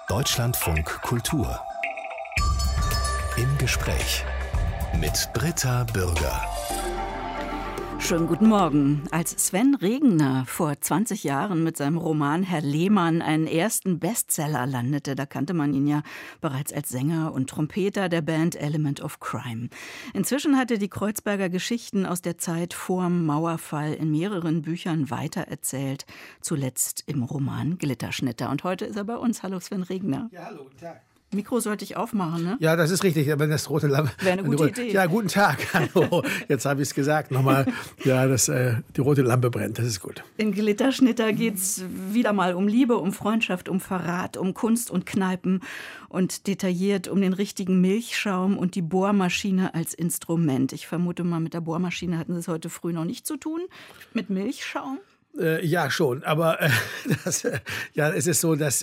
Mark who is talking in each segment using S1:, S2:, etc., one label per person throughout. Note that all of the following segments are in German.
S1: Deutschlandfunk Kultur. Im Gespräch mit Britta Bürger.
S2: Schönen guten Morgen. Als Sven Regner vor 20 Jahren mit seinem Roman Herr Lehmann einen ersten Bestseller landete, da kannte man ihn ja bereits als Sänger und Trompeter der Band Element of Crime. Inzwischen hat er die Kreuzberger Geschichten aus der Zeit vorm Mauerfall in mehreren Büchern weitererzählt, zuletzt im Roman Glitterschnitter. Und heute ist er bei uns. Hallo Sven Regner.
S3: Ja, hallo, guten Tag.
S2: Mikro sollte ich aufmachen, ne?
S3: Ja, das ist richtig, aber das rote Lampe.
S2: Wäre eine gute Idee.
S3: Ja, guten Tag. Hallo, jetzt habe ich es gesagt. Nochmal, ja, die rote Lampe brennt, das ist gut.
S2: In Glitterschnitter geht es wieder mal um Liebe, um Freundschaft, um Verrat, um Kunst und Kneipen und detailliert um den richtigen Milchschaum und die Bohrmaschine als Instrument. Ich vermute mal, mit der Bohrmaschine hatten Sie es heute früh noch nicht zu tun. Mit Milchschaum?
S3: Ja, schon, aber es ist so, dass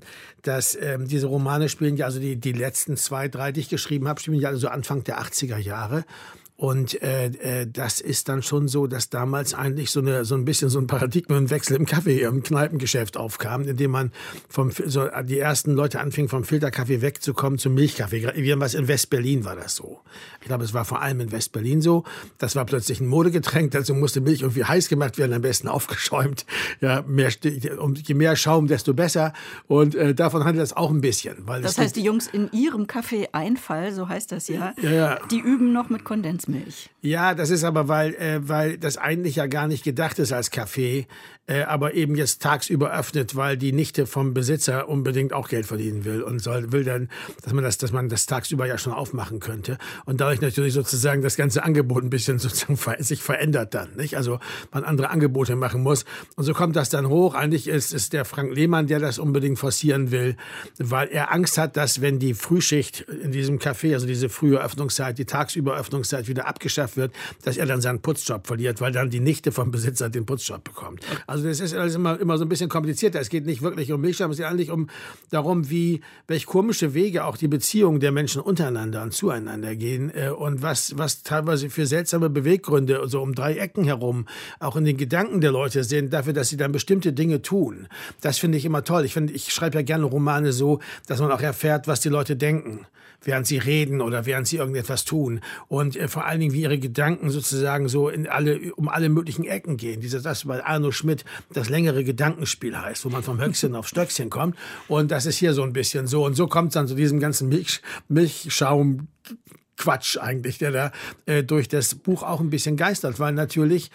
S3: diese Romane spielen ja, also die letzten 2, 3, die ich geschrieben habe, spielen ja also Anfang der 80er Jahre. Und das ist dann schon so, dass damals eigentlich so ein bisschen so ein Paradigmenwechsel im Kneipengeschäft aufkam, indem man die ersten Leute anfingen, vom Filterkaffee wegzukommen zum Milchkaffee. Irgendwas in West-Berlin war das so. Ich glaube, es war vor allem in West-Berlin so. Das war plötzlich ein Modegetränk, dazu musste Milch irgendwie heiß gemacht werden, am besten aufgeschäumt. Ja, je mehr Schaum, desto besser. Und davon handelt es auch ein bisschen. Weil
S2: das heißt, die Jungs in ihrem Kaffee-Einfall, so heißt das ja,
S3: ja,
S2: die üben noch mit Kondensmilch.
S3: Ja, das ist aber, weil das eigentlich ja gar nicht gedacht ist als Kaffee, aber eben jetzt tagsüber öffnet, weil die Nichte vom Besitzer unbedingt auch Geld verdienen will und will dann, dass man das tagsüber ja schon aufmachen könnte. Und dadurch natürlich sozusagen das ganze Angebot ein bisschen sozusagen sich verändert dann, nicht? Also man andere Angebote machen muss. Und so kommt das dann hoch. Eigentlich ist der Frank Lehmann, der das unbedingt forcieren will, weil er Angst hat, dass wenn die Frühschicht in diesem Café, also diese frühe Öffnungszeit, die tagsüber Öffnungszeit wieder abgeschafft wird, dass er dann seinen Putzjob verliert, weil dann die Nichte vom Besitzer den Putzjob bekommt. Also das ist alles immer so ein bisschen komplizierter. Es geht nicht wirklich um Milchschaum, es geht eigentlich darum, welch komische Wege auch die Beziehungen der Menschen untereinander und zueinander gehen und was teilweise für seltsame Beweggründe so um 3 Ecken herum auch in den Gedanken der Leute sind, dafür, dass sie dann bestimmte Dinge tun. Das finde ich immer toll. Ich schreibe ja gerne Romane so, dass man auch erfährt, was die Leute denken, während sie reden oder während sie irgendetwas tun. Und vor allen Dingen, wie ihre Gedanken sozusagen so um alle möglichen Ecken gehen. Das bei Arno Schmidt das längere Gedankenspiel heißt, wo man vom Höchstchen auf Stöckchen kommt. Und das ist hier so ein bisschen so. Und so kommt es dann zu diesem ganzen Milchschaum Quatsch eigentlich, der da durch das Buch auch ein bisschen geistert, weil natürlich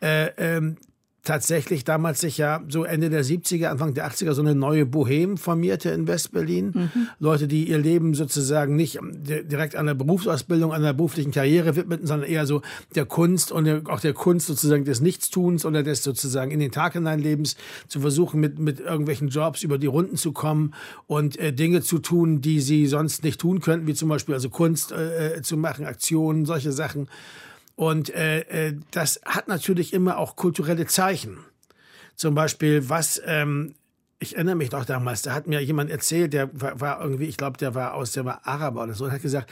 S3: tatsächlich damals sich ja so Ende der 70er, Anfang der 80er so eine neue Bohème formierte in West-Berlin. Mhm. Leute, die ihr Leben sozusagen nicht direkt an der Berufsausbildung, an der beruflichen Karriere widmeten, sondern eher so der Kunst und auch der Kunst sozusagen des Nichtstuns oder des sozusagen in den Tag hineinlebens zu versuchen, mit irgendwelchen Jobs über die Runden zu kommen und Dinge zu tun, die sie sonst nicht tun könnten, wie zum Beispiel also Kunst zu machen, Aktionen, solche Sachen. Und das hat natürlich immer auch kulturelle Zeichen. Zum Beispiel, ich erinnere mich noch damals, da hat mir jemand erzählt, der war irgendwie, ich glaube, der war Araber oder so, und hat gesagt,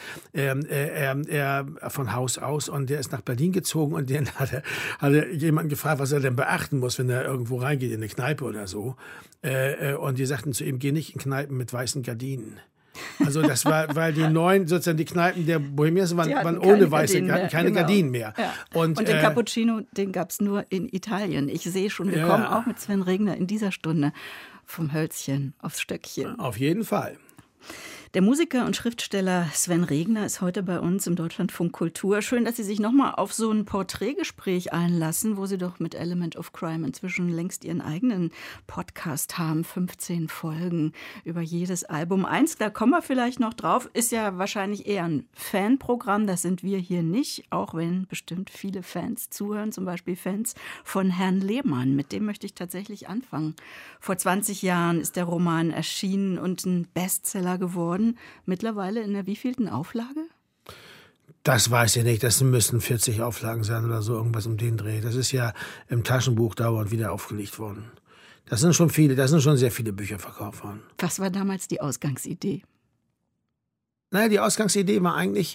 S3: er von Haus aus, und der ist nach Berlin gezogen, und den hat er jemanden gefragt, was er denn beachten muss, wenn er irgendwo reingeht in eine Kneipe oder so. Und die sagten zu ihm, geh nicht in Kneipen mit weißen Gardinen. Also das war, weil die neuen, sozusagen die Kneipen der Bohemians waren ohne weiße, hatten keine Gardinen mehr.
S2: Ja. Und den Cappuccino, den gab es nur in Italien. Ich sehe schon, wir kommen auch mit Sven Regner in dieser Stunde vom Hölzchen aufs Stöckchen.
S3: Auf jeden Fall.
S2: Der Musiker und Schriftsteller Sven Regner ist heute bei uns im Deutschlandfunk Kultur. Schön, dass Sie sich nochmal auf so ein Porträtgespräch einlassen, wo Sie doch mit Element of Crime inzwischen längst Ihren eigenen Podcast haben. 15 Folgen über jedes Album. Eins, da kommen wir vielleicht noch drauf, ist ja wahrscheinlich eher ein Fanprogramm. Das sind wir hier nicht, auch wenn bestimmt viele Fans zuhören, zum Beispiel Fans von Herrn Lehmann. Mit dem möchte ich tatsächlich anfangen. Vor 20 Jahren ist der Roman erschienen und ein Bestseller geworden. Mittlerweile in der wievielten Auflage?
S3: Das weiß ich nicht. Das müssen 40 Auflagen sein oder so, irgendwas um den Dreh. Das ist ja im Taschenbuch dauernd wieder aufgelegt worden. Das sind schon sehr viele Bücher verkauft worden.
S2: Was war damals die Ausgangsidee?
S3: Naja, die Ausgangsidee war eigentlich,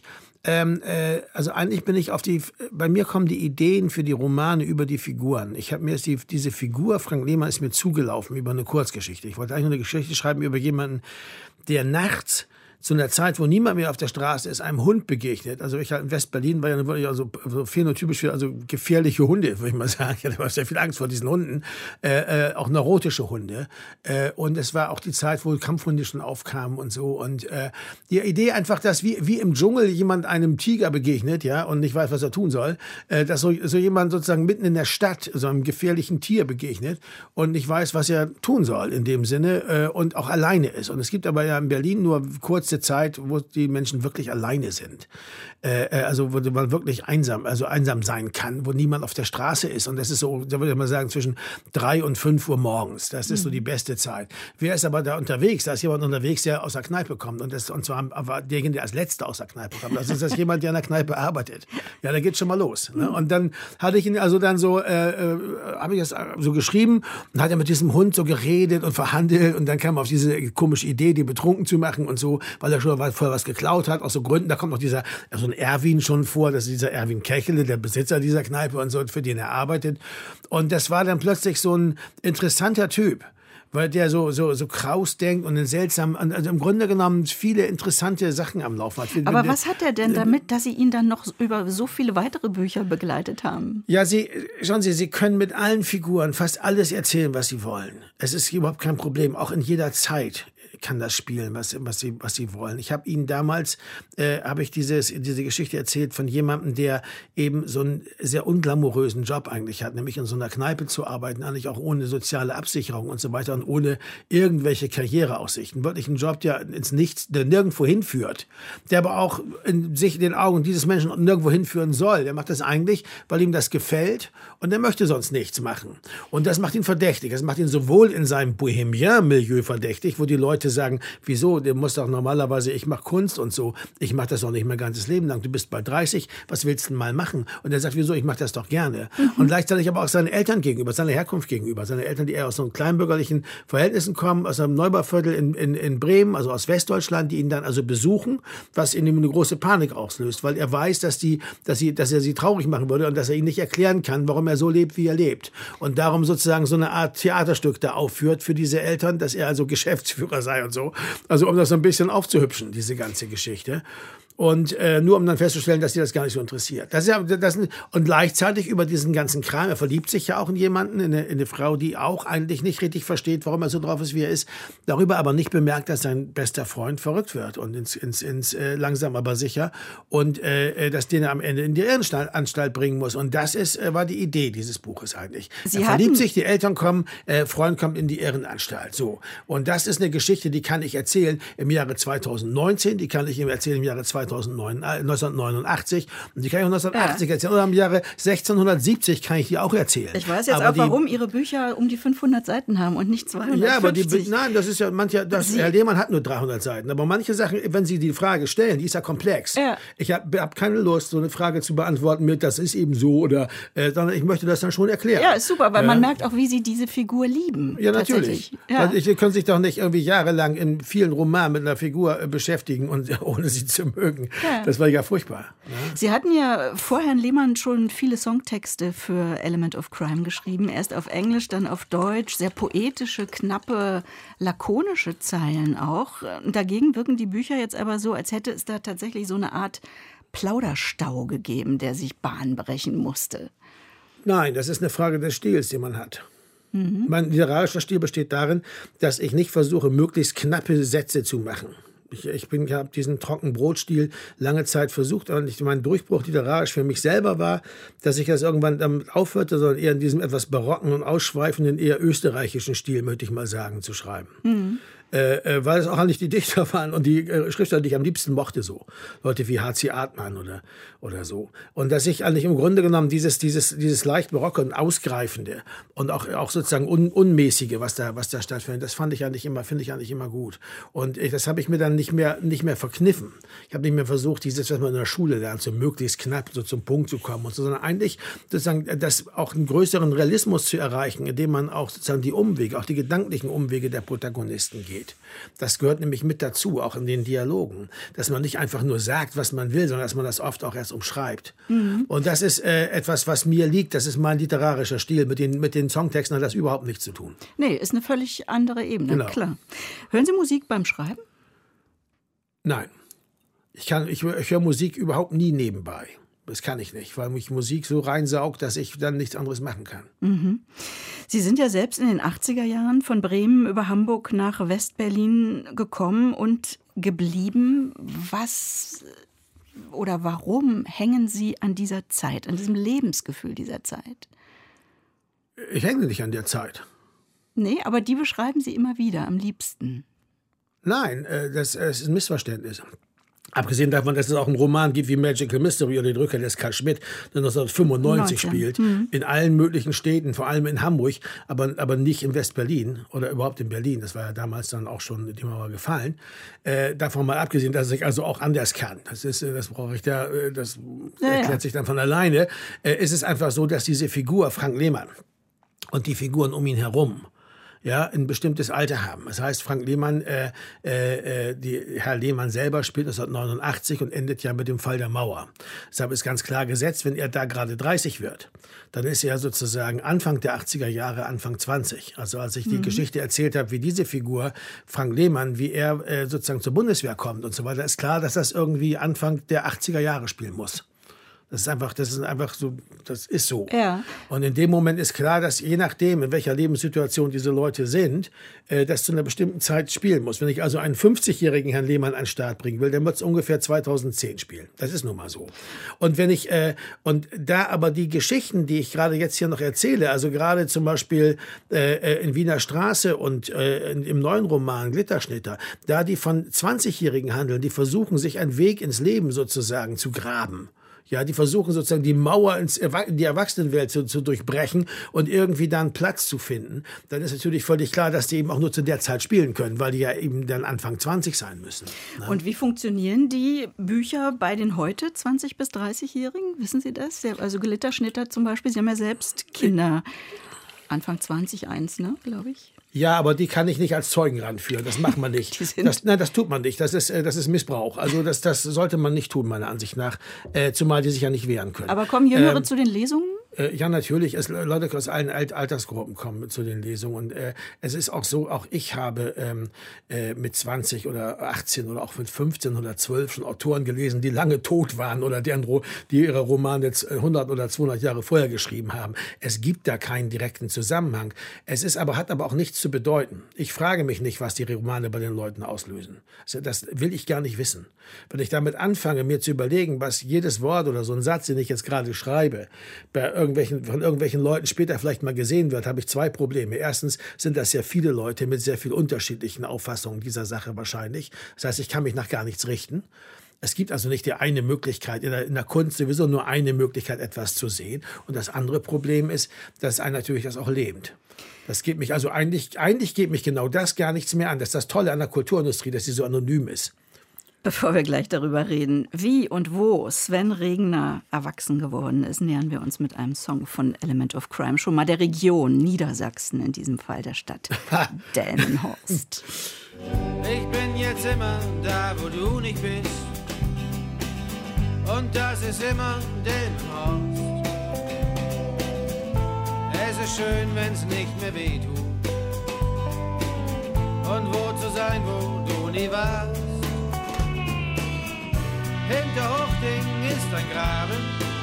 S3: also eigentlich bin ich bei mir kommen die Ideen für die Romane über die Figuren. Ich habe mir diese Figur, Frank Lehmann, ist mir zugelaufen über eine Kurzgeschichte. Ich wollte eigentlich eine Geschichte schreiben über jemanden, der nachts zu einer Zeit, wo niemand mehr auf der Straße ist, einem Hund begegnet. Also ich in West-Berlin war ja wirklich also phänotypisch für also gefährliche Hunde, würde ich mal sagen. Ich hatte sehr viel Angst vor diesen Hunden, auch neurotische Hunde. Und es war auch die Zeit, wo Kampfhunde schon aufkamen und so. Und die Idee einfach, dass wie im Dschungel jemand einem Tiger begegnet, ja, und nicht weiß, was er tun soll, dass so jemand sozusagen mitten in der Stadt so einem gefährlichen Tier begegnet und nicht weiß, was er tun soll in dem Sinne und auch alleine ist. Und es gibt aber ja in Berlin nur kurze Zeit, wo die Menschen wirklich alleine sind. Also wo man wirklich einsam sein kann, wo niemand auf der Straße ist. Und das ist so, da würde ich mal sagen, zwischen 3 und 5 Uhr morgens. Das ist so die beste Zeit. Wer ist aber da unterwegs? Da ist jemand unterwegs, der aus der Kneipe kommt. Und zwar aber derjenige, der als Letzter aus der Kneipe kommt. Also ist das jemand, der in der Kneipe arbeitet. Ja, da geht's schon mal los. Ne? Und dann hatte ich ihn also dann so, habe ich das so geschrieben und hat er mit diesem Hund so geredet und verhandelt. Und dann kam er auf diese komische Idee, den betrunken zu machen und so, weil er schon vorher was geklaut hat, aus so Gründen. Da kommt noch so ein Erwin schon vor, das ist dieser Erwin Kechele, der Besitzer dieser Kneipe und so, für den er arbeitet. Und das war dann plötzlich so ein interessanter Typ, weil der so kraus denkt und also im Grunde genommen viele interessante Sachen am Laufen hat.
S2: Aber was hat er denn damit, dass Sie ihn dann noch über so viele weitere Bücher begleitet haben?
S3: Ja, schauen Sie, Sie können mit allen Figuren fast alles erzählen, was Sie wollen. Es ist überhaupt kein Problem, auch in jeder Zeit kann das spielen, was sie wollen. Ich habe Ihnen damals diese Geschichte erzählt von jemandem, der eben so einen sehr unglamourösen Job eigentlich hat, nämlich in so einer Kneipe zu arbeiten, eigentlich auch ohne soziale Absicherung und so weiter und ohne irgendwelche Karriereaussichten. Wirklich ein Job, der ins Nichts, der nirgendwo hinführt, der aber auch in den Augen dieses Menschen nirgendwo hinführen soll. Der macht das eigentlich, weil ihm das gefällt und er möchte sonst nichts machen. Und das macht ihn verdächtig. Das macht ihn sowohl in seinem Bohemien-Milieu verdächtig, wo die Leute sagen, wieso, der muss doch normalerweise, ich mache Kunst und so, ich mache das doch nicht mein ganzes Leben lang, du bist bald 30, was willst du denn mal machen? Und er sagt, wieso, ich mache das doch gerne. Und gleichzeitig aber auch seinen Eltern gegenüber, seiner Herkunft gegenüber, seine Eltern, die eher aus so kleinbürgerlichen Verhältnissen kommen, aus einem Neubauviertel in Bremen, also aus Westdeutschland, die ihn dann also besuchen, was in ihm eine große Panik auslöst, weil er weiß, dass er sie traurig machen würde und dass er ihnen nicht erklären kann, warum er so lebt, wie er lebt. Und darum sozusagen so eine Art Theaterstück da aufführt für diese Eltern, dass er also Geschäftsführer sei und so. Also um das so ein bisschen aufzuhübschen, diese ganze Geschichte. Und nur um dann festzustellen, dass sie das gar nicht so interessiert. Und gleichzeitig über diesen ganzen Kram, er verliebt sich ja auch in jemanden, in eine Frau, die auch eigentlich nicht richtig versteht, warum er so drauf ist, wie er ist, darüber aber nicht bemerkt, dass sein bester Freund verrückt wird und ins langsam aber sicher und dass den er am Ende in die Irrenanstalt bringen muss. Und das war die Idee dieses Buches eigentlich. Er verliebt sich, die Eltern kommen, Freund kommt in die Irrenanstalt. So. Und das ist eine Geschichte, die kann ich erzählen im Jahre 2019, die kann ich ihm erzählen im Jahre 1989 und die kann ich auch 1980 erzählen oder im Jahre 1670 kann ich die auch erzählen.
S2: Ich weiß jetzt aber auch, warum Ihre Bücher um die 500 Seiten haben und nicht 250.
S3: Ja, aber das ist ja Herr Lehmann hat nur 300 Seiten, aber manche Sachen, wenn Sie die Frage stellen, die ist ja komplex. Ja. Ich hab keine Lust, so eine Frage zu beantworten mit, das ist eben so oder, sondern ich möchte das dann schon erklären.
S2: Ja, ist super, weil man merkt auch, wie Sie diese Figur lieben.
S3: Ja, natürlich. Ja. Sie können sich doch nicht irgendwie jahrelang in vielen Romanen mit einer Figur beschäftigen und ohne sie zu mögen. Ja. Das war ja furchtbar. Ja.
S2: Sie hatten ja vor Herrn Lehmann schon viele Songtexte für Element of Crime geschrieben. Erst auf Englisch, dann auf Deutsch. Sehr poetische, knappe, lakonische Zeilen auch. Dagegen wirken die Bücher jetzt aber so, als hätte es da tatsächlich so eine Art Plauderstau gegeben, der sich Bahn brechen musste. Habe
S3: das ist eine Frage des Stils, den man hat. Mein literarischer Stil besteht darin, dass ich nicht versuche, möglichst knappe Sätze zu machen. Ich habe diesen Trockenbrotstil lange Zeit versucht und mein Durchbruch literarisch für mich selber war, dass ich das irgendwann damit aufhörte, sondern eher in diesem etwas barocken und ausschweifenden, eher österreichischen Stil, möchte ich mal sagen, zu schreiben. Weil es auch eigentlich die Dichter waren und die Schriftsteller, die ich am liebsten mochte, so. Leute wie H.C. Artmann oder so. Und dass ich eigentlich im Grunde genommen dieses leicht barocke und ausgreifende und auch sozusagen unmäßige, was da stattfindet, das finde ich eigentlich immer gut. Und das habe ich mir dann nicht mehr verkniffen. Ich habe nicht mehr versucht, dieses, was man in der Schule lernt, so möglichst knapp so zum Punkt zu kommen und so, sondern eigentlich sozusagen das auch einen größeren Realismus zu erreichen, indem man auch sozusagen die Umwege, auch die gedanklichen Umwege der Protagonisten geht. Das gehört nämlich mit dazu, auch in den Dialogen, dass man nicht einfach nur sagt, was man will, sondern dass man das oft auch erst umschreibt. Und das ist etwas, was mir liegt. Das ist mein literarischer Stil. Mit den Songtexten hat das überhaupt nichts zu tun.
S2: Nee, ist eine völlig andere Ebene,
S3: Genau.
S2: klar. Hören Sie Musik beim Schreiben?
S3: Nein. Ich höre Musik überhaupt nie nebenbei. Das kann ich nicht, weil mich Musik so reinsaugt, dass ich dann nichts anderes machen kann.
S2: Sie sind ja selbst in den 80er Jahren von Bremen über Hamburg nach Westberlin gekommen und geblieben. Was oder warum hängen Sie an dieser Zeit, an diesem Lebensgefühl dieser Zeit?
S3: Ich hänge nicht an der Zeit.
S2: Nee, aber die beschreiben Sie immer wieder am liebsten.
S3: Nein, das ist ein Missverständnis. Abgesehen davon, dass es auch einen Roman gibt wie Magical Mystery oder die Rückkehr des Karl Schmidt, der 1995 spielt, in allen möglichen Städten, vor allem in Hamburg, aber nicht in West-Berlin oder überhaupt in Berlin. Das war ja damals dann auch schon die Mauer gefallen. Davon mal abgesehen, dass ich also auch anders kann. Das brauche ich da, das erklärt sich dann von alleine. Es ist einfach so, dass diese Figur Frank Lehmann und die Figuren um ihn herum ein bestimmtes Alter haben. Das heißt, Frank Lehmann, Herr Lehmann selber spielt 1989 und endet ja mit dem Fall der Mauer. Deshalb ist ganz klar gesetzt, wenn er da gerade 30 wird, dann ist er sozusagen Anfang der 80er Jahre, Anfang 20. Also als ich die Geschichte erzählt habe, wie diese Figur, Frank Lehmann, wie er sozusagen zur Bundeswehr kommt und so weiter, ist klar, dass das irgendwie Anfang der 80er Jahre spielen muss. Das ist einfach so, das ist so.
S2: Ja.
S3: Und in dem Moment ist klar, dass je nachdem, in welcher Lebenssituation diese Leute sind, das zu einer bestimmten Zeit spielen muss. Wenn ich also einen 50-jährigen Herrn Lehmann an den Start bringen will, dann wird es ungefähr 2010 spielen. Das ist nun mal so. Und wenn ich, und da aber die Geschichten, die ich gerade jetzt hier noch erzähle, also gerade zum Beispiel in Wiener Straße und im neuen Roman Glitterschnitter, da die von 20-Jährigen handeln, die versuchen, sich einen Weg ins Leben sozusagen zu graben. Ja, die versuchen sozusagen die Mauer in die Erwachsenenwelt zu durchbrechen und irgendwie dann Platz zu finden. Dann ist natürlich völlig klar, dass die eben auch nur zu der Zeit spielen können, weil die ja eben dann Anfang 20 sein müssen. Ne?
S2: Und wie funktionieren die Bücher bei den heute 20- bis 30-Jährigen? Wissen Sie das? Also Glitterschnitter zum Beispiel, Sie haben ja selbst Kinder. Anfang 20, ne, glaube ich.
S3: Ja, aber die kann ich nicht als Zeugen ranführen. Das macht man nicht. Das tut man nicht. Das ist Missbrauch. Also das sollte man nicht tun, meiner Ansicht nach. Zumal die sich ja nicht wehren können.
S2: Aber kommen Jüngere zu den Lesungen?
S3: Ja, natürlich. Leute aus allen Altersgruppen kommen zu den Lesungen. Und es ist auch so, auch ich habe mit 20 oder 18 oder auch mit 15 oder 12 schon Autoren gelesen, die lange tot waren oder die ihre Romane jetzt 100 oder 200 Jahre vorher geschrieben haben. Es gibt da keinen direkten Zusammenhang. Hat aber auch nichts zu bedeuten. Ich frage mich nicht, was die Romane bei den Leuten auslösen. Das will ich gar nicht wissen. Wenn ich damit anfange, mir zu überlegen, was jedes Wort oder so ein Satz, den ich jetzt gerade schreibe, von irgendwelchen Leuten später vielleicht mal gesehen wird, habe ich zwei Probleme. Erstens sind das ja viele Leute mit sehr viel unterschiedlichen Auffassungen dieser Sache wahrscheinlich. Das heißt, ich kann mich nach gar nichts richten. Es gibt also nicht die eine Möglichkeit, in der Kunst sowieso nur eine Möglichkeit, etwas zu sehen. Und das andere Problem ist, dass einen natürlich das auch lähmt. Das geht mich also eigentlich geht mich genau das gar nichts mehr an. Das ist das Tolle an der Kulturindustrie, dass sie so anonym ist.
S2: Bevor wir gleich darüber reden, wie und wo Sven Regner erwachsen geworden ist, nähern wir uns mit einem Song von Element of Crime, schon mal der Region Niedersachsen, in diesem Fall der Stadt Delmenhorst.
S4: Ich bin jetzt immer da, wo du nicht bist. Und das ist immer Delmenhorst. Es ist schön, wenn's nicht mehr wehtut. Und wo zu sein, wo du nie warst. Hinter Hochding ist ein Graben,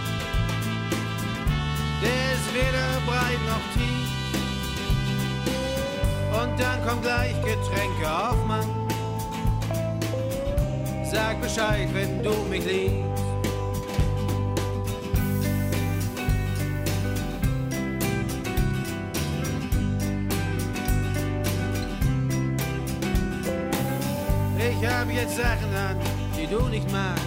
S4: der ist weder breit noch tief. Und dann kommt gleich Getränke auf Mann. Sag Bescheid, wenn du mich liebst. Ich hab jetzt Sachen an, die du nicht magst.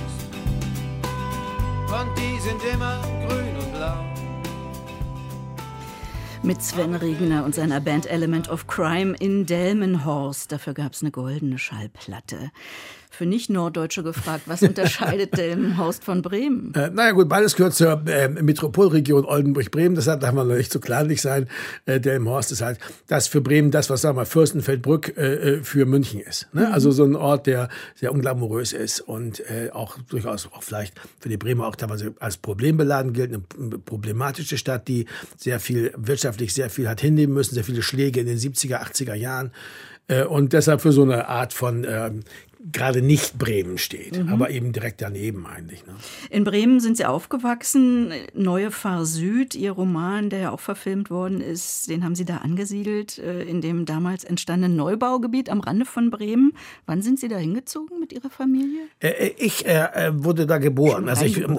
S4: Und die sind immer grün und blau.
S2: Mit Sven Regner und seiner Band Element of Crime in Delmenhorst. Dafür gab es eine goldene Schallplatte. Für Nicht-Norddeutsche gefragt, was unterscheidet Delmenhorst von Bremen?
S3: Naja gut, beides gehört zur Metropolregion Oldenburg-Bremen. Deshalb darf man noch nicht so kleinlich sein. Delmenhorst ist halt das für Bremen, das, was sagen wir Fürstenfeldbruck für München ist. Ne? Also so ein Ort, der sehr unglamourös ist und auch durchaus auch vielleicht für die Bremer auch teilweise als problembeladen gilt. Eine problematische Stadt, die wirtschaftlich sehr viel hat hinnehmen müssen, sehr viele Schläge in den 70er, 80er Jahren. Und deshalb für so eine Art von gerade nicht Bremen steht, aber eben direkt daneben eigentlich. Ne?
S2: In Bremen sind Sie aufgewachsen. Neue Fahr Süd, Ihr Roman, der ja auch verfilmt worden ist, den haben Sie da angesiedelt, in dem damals entstandenen Neubaugebiet am Rande von Bremen. Wann sind Sie da hingezogen mit Ihrer Familie?
S3: Ich wurde da geboren. Ich bin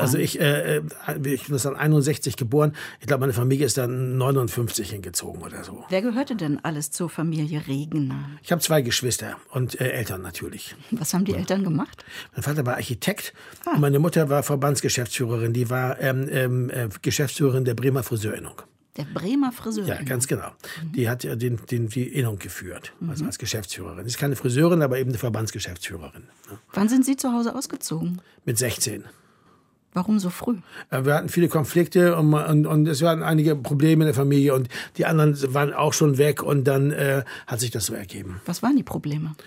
S3: 1961 geboren. Ich glaube, meine Familie ist dann 59 hingezogen oder so.
S2: Wer gehörte denn alles zur Familie Regner?
S3: Ich habe 2 Geschwister und Eltern natürlich.
S2: Was haben die Eltern gemacht?
S3: Mein Vater war Architekt und meine Mutter war Verbandsgeschäftsführerin. Die war Geschäftsführerin der Bremer Friseurinnung.
S2: Der Bremer Friseurinnung?
S3: Ja, ganz genau. Die hat ja die Innung geführt, also als Geschäftsführerin. Sie ist keine Friseurin, aber eben eine Verbandsgeschäftsführerin. Ne?
S2: Wann sind Sie zu Hause ausgezogen?
S3: Mit 16.
S2: Warum so früh?
S3: Wir hatten viele Konflikte und es waren einige Probleme in der Familie und die anderen waren auch schon weg und dann hat sich das so ergeben.
S2: Was waren die Probleme?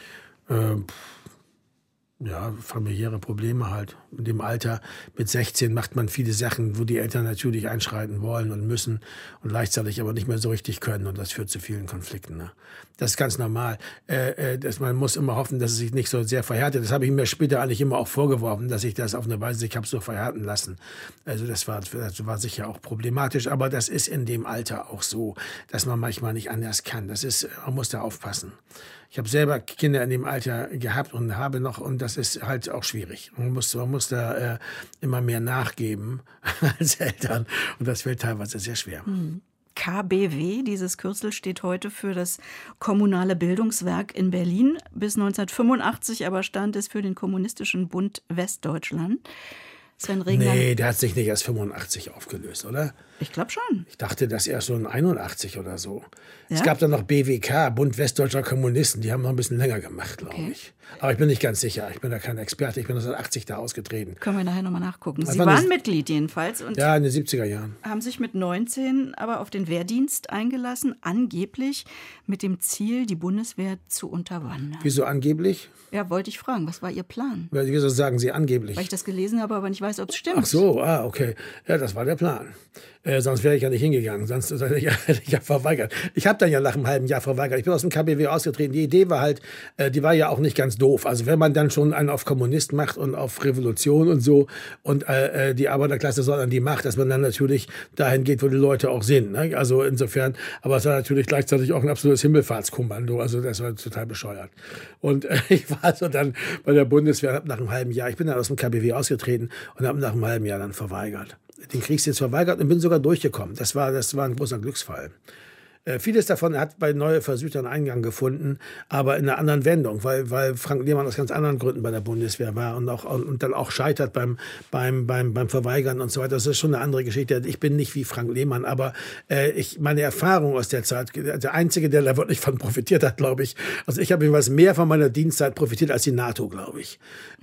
S3: Ja, familiäre Probleme halt. In dem Alter mit 16 macht man viele Sachen, wo die Eltern natürlich einschreiten wollen und müssen und gleichzeitig aber nicht mehr so richtig können und das führt zu vielen Konflikten. Ne? Das ist ganz normal. Man muss immer hoffen, dass es sich nicht so sehr verhärtet. Das habe ich mir später eigentlich immer auch vorgeworfen, dass ich das auf eine Weise, ich habe es so verhärten lassen. Also das war sicher auch problematisch, aber das ist in dem Alter auch so, dass man manchmal nicht anders kann. Man muss da aufpassen. Ich habe selber Kinder in dem Alter gehabt und habe noch, und das ist halt auch schwierig. Man muss da immer mehr nachgeben als Eltern und das fällt teilweise sehr schwer.
S2: KBW, dieses Kürzel steht heute für das Kommunale Bildungswerk in Berlin. Bis 1985 aber stand es für den Kommunistischen Bund Westdeutschland. Sven Regner.
S3: Nee, der hat sich nicht erst 85 aufgelöst, oder?
S2: Ich glaube schon.
S3: Ich dachte, das erst so in 81 oder so.
S2: Ja?
S3: Es gab dann noch BWK, Bund Westdeutscher Kommunisten. Die haben noch ein bisschen länger gemacht, glaube ich. Aber ich bin nicht ganz sicher. Ich bin da kein Experte. Ich bin 1980 da ausgetreten.
S2: Können wir nachher nochmal nachgucken. Sie waren Mitglied jedenfalls. Und
S3: ja, in den 70er Jahren.
S2: Haben sich mit 19 aber auf den Wehrdienst eingelassen, angeblich mit dem Ziel, die Bundeswehr zu unterwandern.
S3: Wieso angeblich?
S2: Ja, wollte ich fragen. Was war Ihr Plan?
S3: Wieso sagen Sie angeblich?
S2: Weil ich das gelesen habe, aber nicht weiß, ob es stimmt.
S3: Ach so, okay. Ja, das war der Plan. Sonst wäre ich ja nicht hingegangen, sonst hätte ich ja verweigert. Ich habe dann ja nach einem halben Jahr verweigert. Ich bin aus dem KBW ausgetreten. Die Idee war halt, die war ja auch nicht ganz doof. Also wenn man dann schon einen auf Kommunist macht und auf Revolution und so und die Arbeiterklasse soll an die Macht, dass man dann natürlich dahin geht, wo die Leute auch sind. Ne? Also insofern, aber es war natürlich gleichzeitig auch ein absolutes Himmelfahrtskommando. Also das war total bescheuert. Und ich war also dann bei der Bundeswehr nach einem halben Jahr, ich bin dann aus dem KBW ausgetreten und habe nach einem halben Jahr dann verweigert. Den Kriegsdienst verweigert und bin sogar durchgekommen. Das war ein großer Glücksfall. Vieles davon hat bei Neue Fahr Süd einen Eingang gefunden, aber in einer anderen Wendung, weil Frank Lehmann aus ganz anderen Gründen bei der Bundeswehr war und dann auch scheitert beim Verweigern und so weiter. Das ist schon eine andere Geschichte. Ich bin nicht wie Frank Lehmann, aber meine Erfahrung aus der Zeit, der Einzige, der da wirklich von profitiert hat, glaube ich. Also ich habe jedenfalls mehr von meiner Dienstzeit profitiert als die NATO, glaube ich.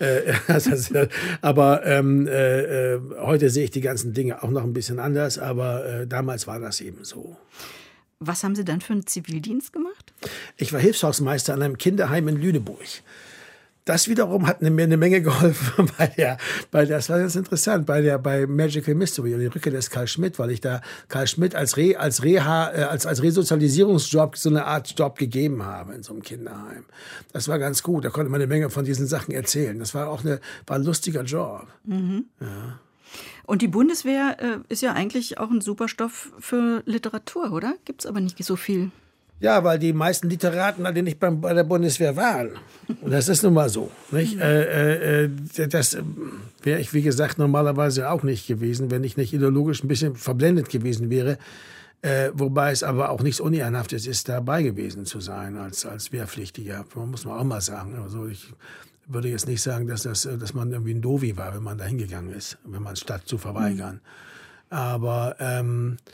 S3: Aber heute sehe ich die ganzen Dinge auch noch ein bisschen anders, aber damals war das eben so.
S2: Was haben Sie dann für einen Zivildienst gemacht?
S3: Ich war Hilfshausmeister an einem Kinderheim in Lüneburg. Das wiederum hat mir eine Menge geholfen das war ganz interessant, bei Magical Mystery und die Rückkehr des Karl Schmidt, weil ich da Karl Schmidt als Resozialisierungsjob so eine Art Job gegeben habe in so einem Kinderheim. Das war ganz gut, da konnte man eine Menge von diesen Sachen erzählen. Das war auch war ein lustiger Job.
S2: Mhm.
S3: Ja.
S2: Und die Bundeswehr ist ja eigentlich auch ein super Stoff für Literatur, oder? Gibt es aber nicht so viel.
S3: Ja, weil die meisten Literaten alle nicht bei der Bundeswehr waren. Und das ist nun mal so. Nicht? Das wäre ich, wie gesagt, normalerweise auch nicht gewesen, wenn ich nicht ideologisch ein bisschen verblendet gewesen wäre. Wobei es aber auch nichts Unehrenhaftes ist, dabei gewesen zu sein als Wehrpflichtiger. Muss man auch mal sagen. Also ich würde jetzt nicht sagen, dass man irgendwie ein Dovi war, wenn man da hingegangen ist, wenn man statt zu verweigern. Aber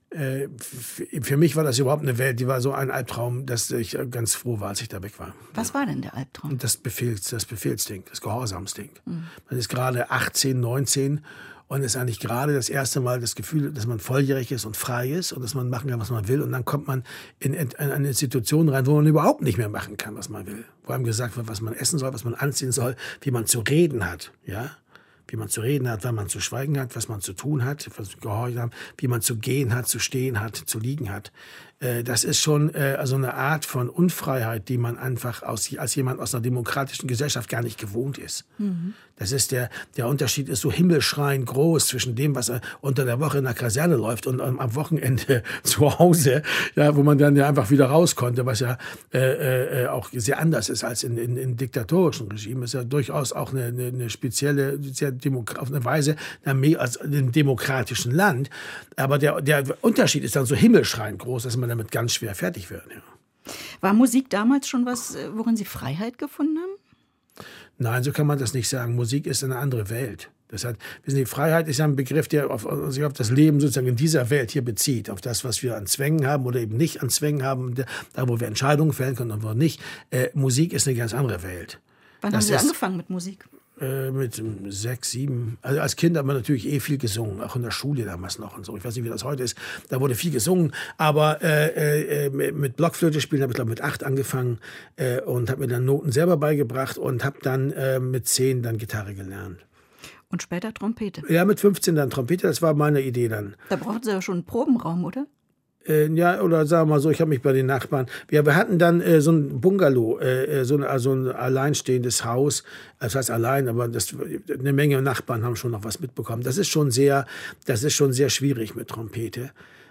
S3: Für mich war das überhaupt eine Welt, die war so ein Albtraum, dass ich ganz froh war, als ich da weg war.
S2: Was war denn der Albtraum?
S3: Das Befehlsding, das Gehorsamsding. Man ist gerade 18, 19 und ist eigentlich gerade das erste Mal das Gefühl, dass man volljährig ist und frei ist und dass man machen kann, was man will. Und dann kommt man in eine Institution rein, wo man überhaupt nicht mehr machen kann, was man will. Wo einem gesagt wird, was man essen soll, was man anziehen soll, wie man zu reden hat, ja. Wie man zu reden hat, wann man zu schweigen hat, was man zu tun hat, was Gehorsam, wie man zu gehen hat, zu stehen hat, zu liegen hat. Das ist schon also eine Art von Unfreiheit, die man einfach als jemand aus einer demokratischen Gesellschaft gar nicht gewohnt ist. Das ist der Unterschied ist so himmelschreiend groß zwischen dem, was unter der Woche in der Kaserne läuft und am Wochenende zu Hause, ja, wo man dann ja einfach wieder raus konnte, was ja auch sehr anders ist als in diktatorischen Regimen. Ist ja durchaus auch eine spezielle, sehr auf eine Weise mehr als in einem demokratischen Land. Aber der Unterschied ist dann so himmelschreiend groß, dass man damit ganz schwer fertig wird. Ja.
S2: War Musik damals schon was, worin Sie Freiheit gefunden haben?
S3: Nein, so kann man das nicht sagen. Musik ist eine andere Welt. Das hat, wissen Sie, Freiheit ist ja ein Begriff, der sich auf das Leben sozusagen in dieser Welt hier bezieht. Auf das, was wir an Zwängen haben oder eben nicht an Zwängen haben. Da, wo wir Entscheidungen fällen können und wo nicht. Musik ist eine ganz andere Welt.
S2: Wann haben Sie angefangen mit Musik?
S3: Mit 6, 7. Also als Kind hat man natürlich viel gesungen, auch in der Schule damals noch und so. Ich weiß nicht, wie das heute ist. Da wurde viel gesungen. Aber mit Blockflöte spielen habe ich, glaube ich, mit 8 angefangen und habe mir dann Noten selber beigebracht und habe dann mit 10 dann Gitarre gelernt.
S2: Und später Trompete?
S3: Ja, mit 15 dann Trompete. Das war meine Idee dann.
S2: Da brauchten Sie ja schon einen Probenraum, oder?
S3: Ja, oder sagen wir mal so, ich habe mich bei den Nachbarn... Wir hatten dann so ein Bungalow, also ein alleinstehendes Haus. Das heißt allein, aber eine Menge Nachbarn haben schon noch was mitbekommen. Das ist schon sehr schwierig mit Trompete,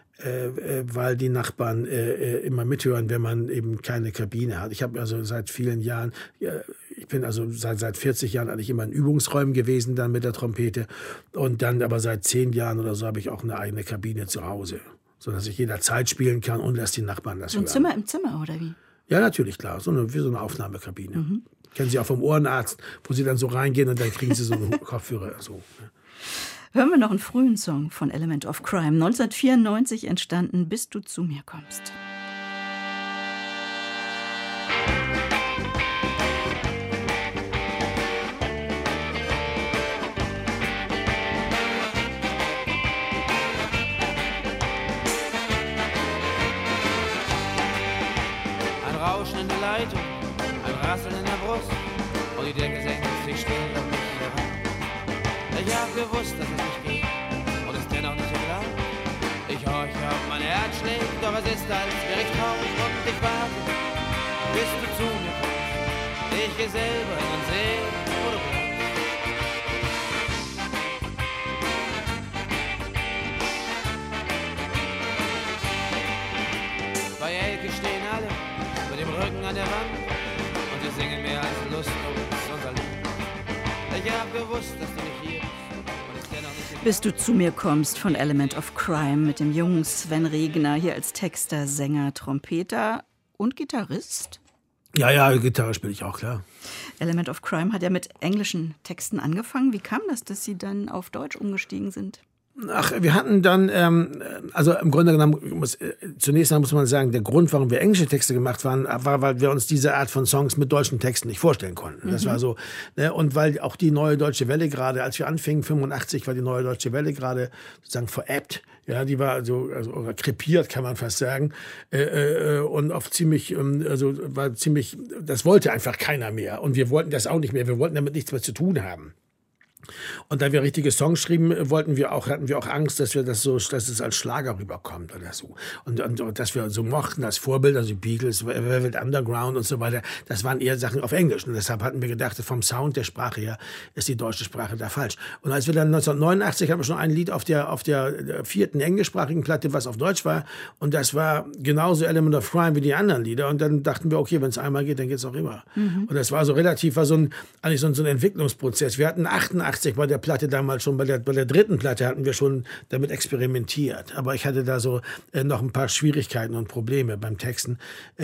S3: weil die Nachbarn immer mithören, wenn man eben keine Kabine hat. Ich habe also seit vielen Jahren... Ich bin also seit 40 Jahren eigentlich immer in Übungsräumen gewesen dann mit der Trompete. Und dann aber seit 10 Jahren oder so habe ich auch eine eigene Kabine zu Hause, sodass ich jederzeit spielen kann, ohne dass die Nachbarn das hören.
S2: Ein Zimmer im Zimmer, oder wie?
S3: Ja, natürlich, klar. Wie so eine Aufnahmekabine. Kennen Sie auch vom Ohrenarzt, wo Sie dann so reingehen und dann kriegen Sie so einen Kopfhörer. So.
S2: Hören wir noch einen frühen Song von Element of Crime. 1994 entstanden, Bis du zu mir kommst.
S4: Ein Rasseln in der Brust und die Decke senkt sich still auf mich heran. Ich hab gewusst, dass es nicht geht und ist dennoch nicht egal. Ich horche auf mein Herz schlägt, doch es ist, als wäre ich traurig und ich warte, bis du zu mir kommst. Ich geh selber hin und seh, wo du bleibst. Bei Elke stehen alle mit dem Rücken an der Wand und sie singen mehr als Lust und unser Lied. Ich hab gewusst, dass du nicht hier bist und ist dennoch nicht egal.
S2: Bis du zu mir kommst von Element of Crime mit dem jungen Sven Regner, hier als Texter, Sänger, Trompeter und Gitarrist.
S3: Ja, Gitarre spiele ich auch, klar.
S2: Element of Crime hat ja mit englischen Texten angefangen. Wie kam das, dass Sie dann auf Deutsch umgestiegen sind?
S3: Ach, wir hatten dann, also im Grunde genommen, zunächst einmal muss man sagen, der Grund, warum wir englische Texte gemacht haben, war, weil wir uns diese Art von Songs mit deutschen Texten nicht vorstellen konnten. Das war so, ne, und weil auch die Neue Deutsche Welle gerade, als wir anfingen, 85, war die Neue Deutsche Welle gerade sozusagen veräppt. Ja, die war also krepiert, kann man fast sagen, und auf war ziemlich, das wollte einfach keiner mehr. Und wir wollten das auch nicht mehr, wir wollten damit nichts mehr zu tun haben. Und da wir richtige Songs schrieben, hatten wir auch Angst, dass es als Schlager rüberkommt oder so. Und dass wir so mochten als Vorbild, also die Beatles, Velvet Underground und so weiter, das waren eher Sachen auf Englisch. Und deshalb hatten wir gedacht, vom Sound der Sprache her ist die deutsche Sprache da falsch. Und als wir dann 1989 hatten wir schon ein Lied auf der 4. englischsprachigen Platte, was auf Deutsch war. Und das war genauso Element of Crime wie die anderen Lieder. Und dann dachten wir, okay, wenn es einmal geht, dann geht es auch immer. Und das war so relativ, eigentlich so ein Entwicklungsprozess. Wir hatten 88 89 bei der Platte damals schon, bei der dritten Platte hatten wir schon damit experimentiert. Aber ich hatte da so noch ein paar Schwierigkeiten und Probleme beim Texten,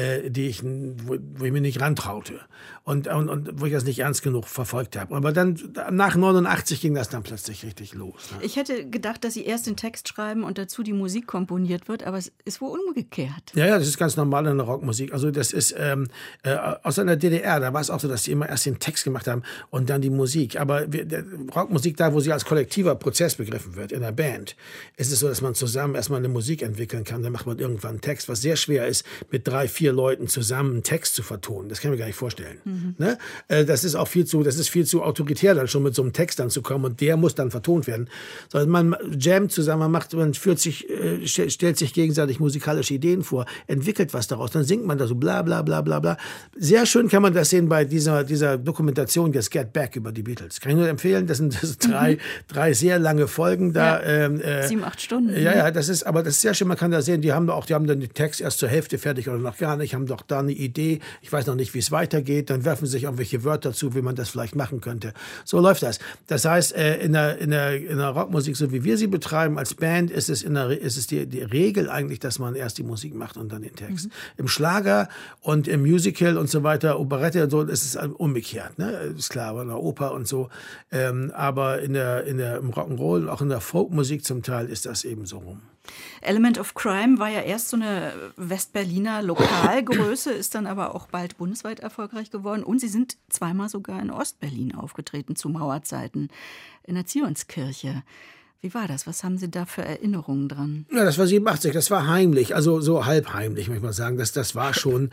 S3: wo ich mir nicht rantraute. Und wo ich das nicht ernst genug verfolgt habe. Aber dann, nach 89 ging das dann plötzlich richtig los. Ne?
S2: Ich hätte gedacht, dass Sie erst den Text schreiben und dazu die Musik komponiert wird, aber es ist wohl umgekehrt.
S3: Ja, das ist ganz normal in der Rockmusik. Also das ist aus einer DDR, da war es auch so, dass die immer erst den Text gemacht haben und dann die Musik. Aber Rockmusik, da wo sie als kollektiver Prozess begriffen wird, in der Band, ist es so, dass man zusammen erstmal eine Musik entwickeln kann. Dann macht man irgendwann einen Text, was sehr schwer ist, mit 3, 4 Leuten zusammen einen Text zu vertonen. Das kann ich mir gar nicht vorstellen. Ne? Das ist viel zu autoritär, dann schon mit so einem Text dann zu kommen und der muss dann vertont werden. Sondern man jammt zusammen, man stellt sich gegenseitig musikalische Ideen vor, entwickelt was daraus, dann singt man da so bla bla bla bla bla. Sehr schön kann man das sehen bei dieser Dokumentation jetzt Get Back über die Beatles. Kann ich nur empfehlen, das sind 3 sehr lange Folgen da.
S2: 7, 8 Stunden.
S3: Ja, das ist sehr schön, man kann da sehen, die haben dann den Text erst zur Hälfte fertig oder noch gar nicht, haben doch da eine Idee, ich weiß noch nicht, wie es weitergeht, dann werfen sich irgendwelche Wörter zu, wie man das vielleicht machen könnte. So läuft das. Das heißt, in der Rockmusik, so wie wir sie betreiben als Band, ist es die Regel eigentlich, dass man erst die Musik macht und dann den Text. Im Schlager und im Musical und so weiter, Operette und so, ist es umgekehrt, ne? Ist klar, in der Oper und so. Aber im Rock'n'Roll und auch in der Folkmusik zum Teil ist das eben so rum.
S2: Element of Crime war ja erst so eine Westberliner Lokalgröße, ist dann aber auch bald bundesweit erfolgreich geworden. Und Sie sind zweimal sogar in Ostberlin aufgetreten zu Mauerzeiten in der Zionskirche. Wie war das? Was haben Sie da für Erinnerungen dran?
S3: Ja, das war 87, das war heimlich, also so halb heimlich, muss ich mal sagen. Das war schon,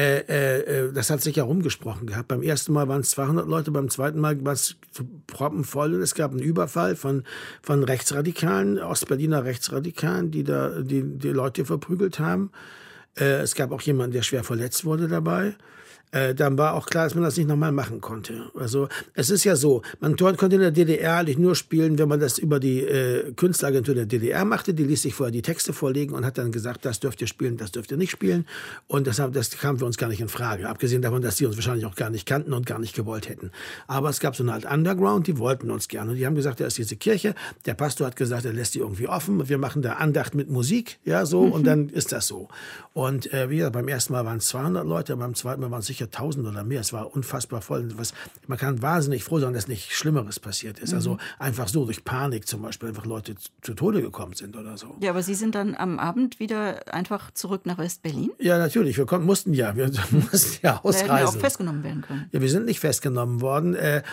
S3: das hat sich ja rumgesprochen gehabt. Beim ersten Mal waren es 200 Leute, beim zweiten Mal war es proppenvoll und es gab einen Überfall von Rechtsradikalen, Ostberliner Rechtsradikalen, die die Leute verprügelt haben. Es gab auch jemanden, der schwer verletzt wurde dabei. Dann war auch klar, dass man das nicht nochmal machen konnte. Also es ist ja so, man konnte in der DDR eigentlich nur spielen, wenn man das über die Künstleragentur der DDR machte. Die ließ sich vorher die Texte vorlegen und hat dann gesagt, das dürft ihr spielen, das dürft ihr nicht spielen. Und das kam für uns gar nicht in Frage. Abgesehen davon, dass die uns wahrscheinlich auch gar nicht kannten und gar nicht gewollt hätten. Aber es gab so eine Art Underground, die wollten uns gerne. Und die haben gesagt, da ist diese Kirche. Der Pastor hat gesagt, er lässt die irgendwie offen. Wir machen da Andacht mit Musik, ja so. Und dann ist das so. Und wie gesagt, beim ersten Mal waren es 200 Leute, beim zweiten Mal waren es sicher 1000 oder mehr. Es war unfassbar voll. Man kann wahnsinnig froh sein, dass nicht Schlimmeres passiert ist. Also einfach so durch Panik zum Beispiel einfach Leute zu Tode gekommen sind oder so.
S2: Ja, aber Sie sind dann am Abend wieder einfach zurück nach West-Berlin?
S3: Ja, natürlich. Wir mussten ja ausreisen.
S2: Wir hätten ja auch festgenommen werden können.
S3: Ja, wir sind nicht festgenommen worden.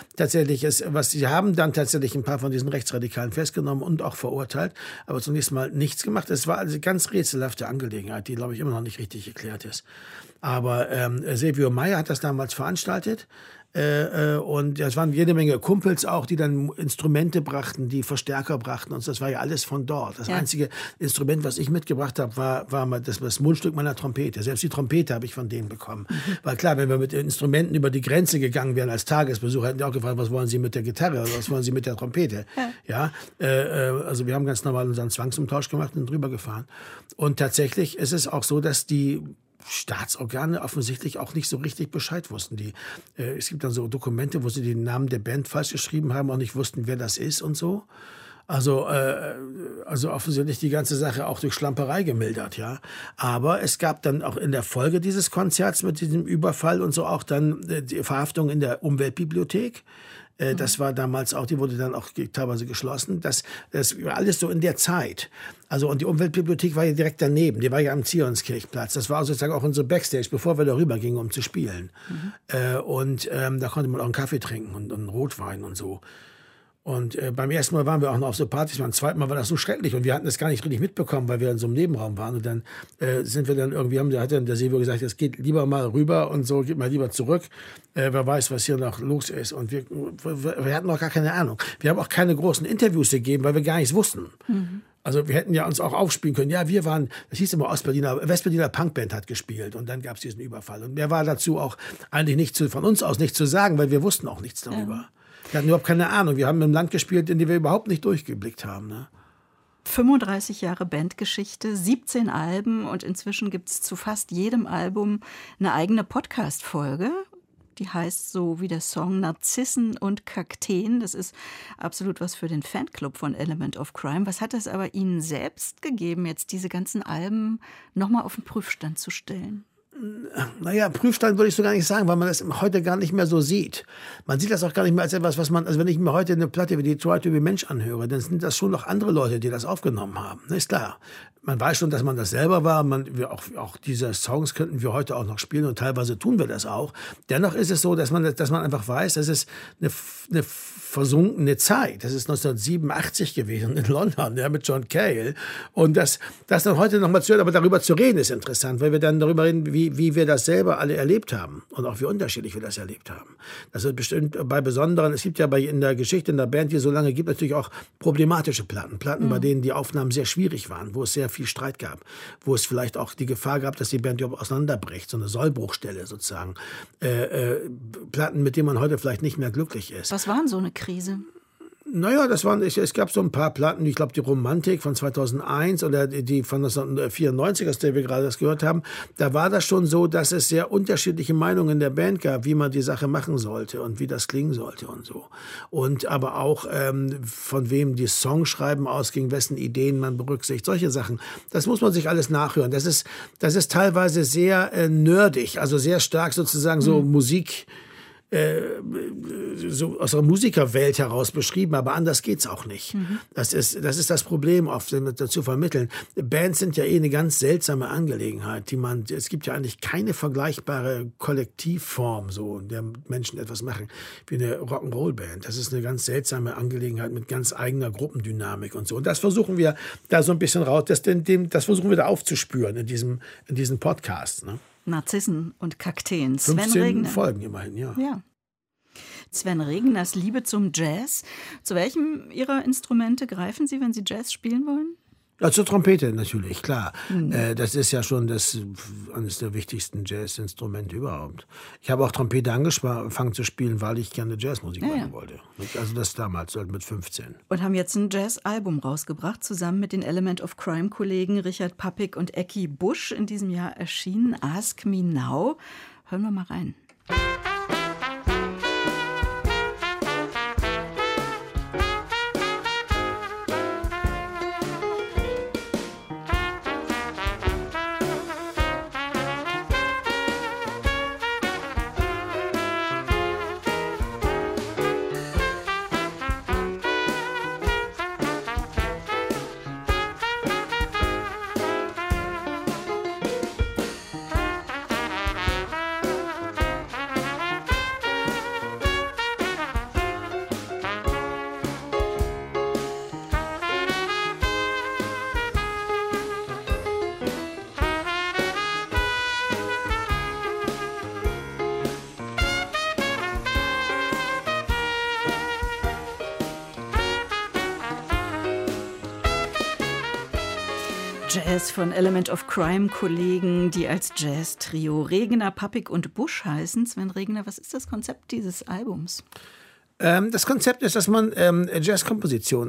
S3: Sie haben dann tatsächlich ein paar von diesen Rechtsradikalen festgenommen und auch verurteilt, aber zunächst mal nichts gemacht. Es war also eine ganz rätselhafte Angelegenheit, die, glaube ich, immer noch nicht richtig geklärt ist. Aber Silvio Meyer hat das damals veranstaltet. Und es waren jede Menge Kumpels auch, die dann Instrumente brachten, die Verstärker brachten. Und das war ja alles von dort. Das einzige Instrument, was ich mitgebracht habe, war mal das Mundstück meiner Trompete. Selbst die Trompete habe ich von denen bekommen. Weil klar, wenn wir mit Instrumenten über die Grenze gegangen wären als Tagesbesucher, hätten die auch gefragt, was wollen Sie mit der Gitarre oder was wollen Sie mit der Trompete? Ja, also wir haben ganz normal unseren Zwangsumtausch gemacht und drüber gefahren. Und tatsächlich ist es auch so, dass die Staatsorgane offensichtlich auch nicht so richtig Bescheid wussten. Es gibt dann so Dokumente, wo sie den Namen der Band falsch geschrieben haben und nicht wussten, wer das ist und so. Also offensichtlich die ganze Sache auch durch Schlamperei gemildert, ja. Aber es gab dann auch in der Folge dieses Konzerts mit diesem Überfall und so auch dann die Verhaftung in der Umweltbibliothek. Das war damals auch, die wurde dann auch teilweise geschlossen. Das war alles so in der Zeit. Also, und die Umweltbibliothek war ja direkt daneben. Die war ja am Zionskirchplatz. Das war sozusagen auch unsere Backstage, bevor wir darüber gingen, um zu spielen. Da konnte man auch einen Kaffee trinken und einen Rotwein und so. Und beim ersten Mal waren wir auch noch auf so Partys, beim zweiten Mal war das so schrecklich und wir hatten das gar nicht richtig mitbekommen, weil wir in so einem Nebenraum waren. Und dann sind wir dann irgendwie, hat dann der Silvio gesagt, es geht lieber mal rüber und so, geht mal lieber zurück. Wer weiß, was hier noch los ist. Und wir hatten noch gar keine Ahnung. Wir haben auch keine großen Interviews gegeben, weil wir gar nichts wussten. Also wir hätten ja uns auch aufspielen können. Ja, wir waren, das hieß immer Westberliner Punkband hat gespielt und dann gab es diesen Überfall. Und mehr war dazu auch eigentlich von uns aus nicht zu sagen, weil wir wussten auch nichts darüber. Ja. Wir hatten überhaupt keine Ahnung. Wir haben im Land gespielt, in dem wir überhaupt nicht durchgeblickt haben. Ne?
S2: 35 Jahre Bandgeschichte, 17 Alben und inzwischen gibt es zu fast jedem Album eine eigene Podcast-Folge. Die heißt so wie der Song Narzissen und Kakteen. Das ist absolut was für den Fanclub von Element of Crime. Was hat es aber Ihnen selbst gegeben, jetzt diese ganzen Alben nochmal auf den Prüfstand zu stellen?
S3: Naja, Prüfstand würde ich so gar nicht sagen, weil man das heute gar nicht mehr so sieht. Man sieht das auch gar nicht mehr als etwas, was man, also wenn ich mir heute eine Platte wie Detroit to be Mensch anhöre, dann sind das schon noch andere Leute, die das aufgenommen haben. Das ist klar. Man weiß schon, dass man das selber war. Auch diese Songs könnten wir heute auch noch spielen und teilweise tun wir das auch. Dennoch ist es so, dass man einfach weiß, dass es eine versunkene Zeit. Das ist 1987 gewesen in London, ja, mit John Cale. Und das dann heute nochmal zu hören, aber darüber zu reden, ist interessant, weil wir dann darüber reden, wie wir das selber alle erlebt haben und auch wie unterschiedlich wir das erlebt haben. Das ist bestimmt bei besonderen, es gibt ja in der Geschichte, in der Band, die so lange gibt, natürlich auch problematische Platten, bei denen die Aufnahmen sehr schwierig waren, wo es sehr viel Streit gab, wo es vielleicht auch die Gefahr gab, dass die Band überhaupt auseinanderbricht, so eine Sollbruchstelle sozusagen. Platten, mit denen man heute vielleicht nicht mehr glücklich ist.
S2: Was waren so eine Krise?
S3: Naja, es gab so ein paar Platten, ich glaube die Romantik von 2001 oder die von 1994, aus der wir gerade das gehört haben, da war das schon so, dass es sehr unterschiedliche Meinungen in der Band gab, wie man die Sache machen sollte und wie das klingen sollte und so. Und aber auch von wem die Songschreiben ausging, wessen Ideen man berücksichtigt, solche Sachen. Das muss man sich alles nachhören. Das ist teilweise sehr nerdig, also sehr stark sozusagen so Musik, so aus der Musikerwelt heraus beschrieben, aber anders geht's auch nicht. Das ist das Problem, oft zu vermitteln. Bands sind ja eine ganz seltsame Angelegenheit, es gibt ja eigentlich keine vergleichbare Kollektivform, so, in der Menschen etwas machen, wie eine Rock'n'Roll-Band. Das ist eine ganz seltsame Angelegenheit mit ganz eigener Gruppendynamik und so. Und das versuchen wir da so ein bisschen raus, das versuchen wir da aufzuspüren in diesem Podcast, ne?
S2: Narzissen und Kakteen. Sven
S3: 15
S2: Regner.
S3: Folgen immerhin, ja.
S2: Sven Regners Liebe zum Jazz. Zu welchem Ihrer Instrumente greifen Sie, wenn Sie Jazz spielen wollen?
S3: Ja, zur Trompete natürlich, klar. Das ist ja schon eines der wichtigsten Jazzinstrumente überhaupt. Ich habe auch Trompete angefangen zu spielen, weil ich gerne Jazzmusik machen wollte. Also das damals, mit 15.
S2: Und haben jetzt ein Jazz-Album rausgebracht, zusammen mit den Element of Crime-Kollegen Richard Pappig und Ecki Busch, in diesem Jahr erschienen. Ask Me Now. Hören wir mal rein. Jazz von Element of Crime-Kollegen, die als Jazz-Trio Regner, Pappig und Busch heißen. Sven Regner, was ist das Konzept dieses Albums?
S3: Das Konzept ist, dass man Jazzkompositionen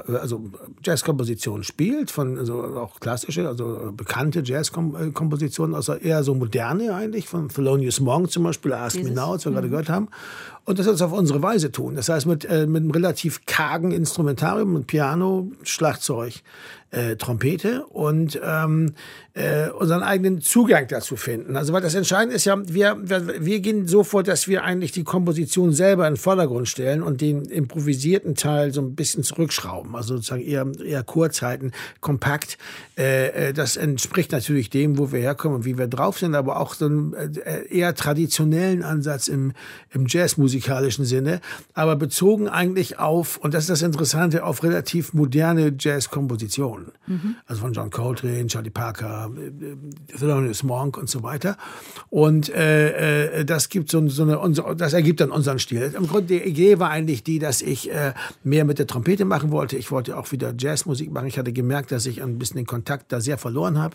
S3: spielt, auch klassische, also bekannte Jazzkompositionen, also eher so moderne eigentlich, von Thelonious Monk zum Beispiel, Ask Me Now, was wir gerade gehört haben. Und das uns auf unsere Weise tun. Das heißt, mit einem relativ kargen Instrumentarium, mit Piano, Schlagzeug, Trompete und unseren eigenen Zugang dazu finden. Also weil das Entscheidende ist ja, wir gehen so vor, dass wir eigentlich die Komposition selber in den Vordergrund stellen und den improvisierten Teil so ein bisschen zurückschrauben. Also sozusagen eher kurz halten, kompakt. Das entspricht natürlich dem, wo wir herkommen und wie wir drauf sind, aber auch so einen eher traditionellen Ansatz im jazzmusikalischen Sinne, aber bezogen eigentlich auf, und das ist das Interessante, auf relativ moderne Jazzkompositionen. Also von John Coltrane, Charlie Parker, Thelonious Monk und so weiter. Und das gibt das ergibt dann unseren Stil. Im Grunde die Idee war eigentlich die, dass ich mehr mit der Trompete machen wollte. Ich wollte auch wieder Jazzmusik machen. Ich hatte gemerkt, dass ich ein bisschen den Kontakt da sehr verloren habe.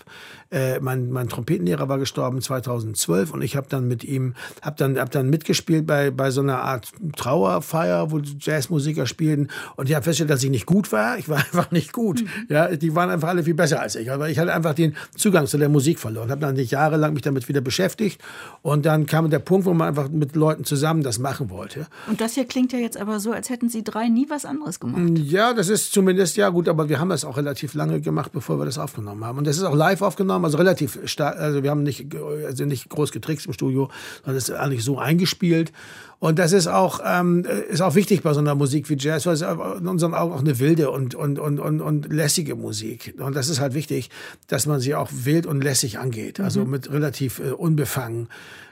S3: Mein Trompetenlehrer war gestorben 2012 und ich habe dann mit ihm hab dann mitgespielt bei so eine Art Trauerfeier, wo Jazzmusiker spielten. Und ich habe festgestellt, dass ich nicht gut war. Ich war einfach nicht gut. Ja, die waren einfach alle viel besser als ich. Aber ich hatte einfach den Zugang zu der Musik verloren. Habe dann nicht jahrelang mich damit wieder beschäftigt. Und dann kam der Punkt, wo man einfach mit Leuten zusammen das machen wollte.
S2: Und das hier klingt ja jetzt aber so, als hätten Sie 3 nie was anderes gemacht.
S3: Ja, das ist zumindest, ja gut, aber wir haben das auch relativ lange gemacht, bevor wir das aufgenommen haben. Und das ist auch live aufgenommen, also relativ stark, also wir haben nicht groß getrickst im Studio, sondern es ist eigentlich so eingespielt. Und das ist auch wichtig bei so einer Musik wie Jazz, weil es in unseren Augen auch eine wilde und lässige Musik. Und das ist halt wichtig, dass man sie auch wild und lässig angeht, also mit relativ unbefangen.